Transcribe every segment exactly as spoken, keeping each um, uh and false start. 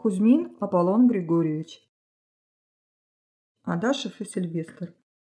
Кузьмин Аполлон Григорьевич. Адашев и Сильвестр.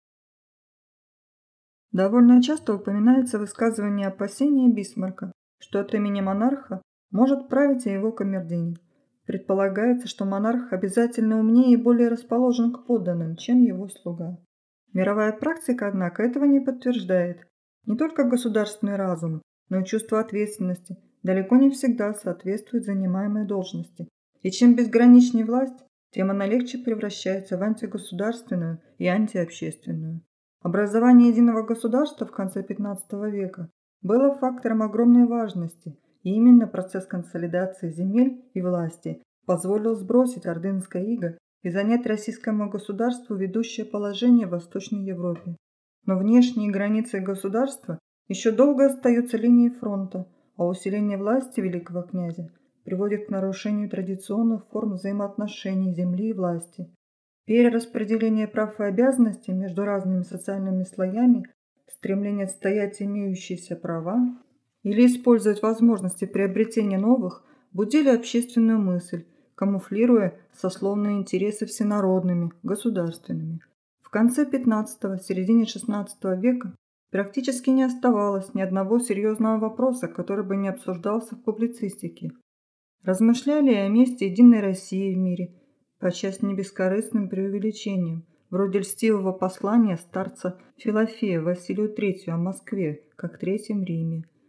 Довольно часто упоминается высказывание опасения Бисмарка, что от имени монарха может править и его камердинер. Предполагается, что монарх обязательно умнее и более расположен к подданным, чем его слуга. Мировая практика, однако, этого не подтверждает. Не только государственный разум, но и чувство ответственности далеко не всегда соответствует занимаемой должности. И чем безграничнее власть, тем она легче превращается в антигосударственную и антиобщественную. Образование единого государства в конце пятнадцатого века было фактором огромной важности, и именно процесс консолидации земель и власти позволил сбросить ордынское иго и занять российскому государству ведущее положение в Восточной Европе. Но внешние границы государства еще долго остаются линией фронта, а усиление власти великого князя приводит к нарушению традиционных форм взаимоотношений земли и власти. Перераспределение прав и обязанностей между разными социальными слоями, стремление отстоять имеющиеся права или использовать возможности приобретения новых будили общественную мысль, камуфлируя сословные интересы всенародными, государственными. В конце пятнадцатого, середине шестнадцатого века практически не оставалось ни одного серьезного вопроса, который бы не обсуждался в публицистике. Размышляли о месте единой России в мире, подчас не бескорыстным преувеличением, вроде льстивого послания старца Филофея Василию Третьему о Москве, как Третьем Риме,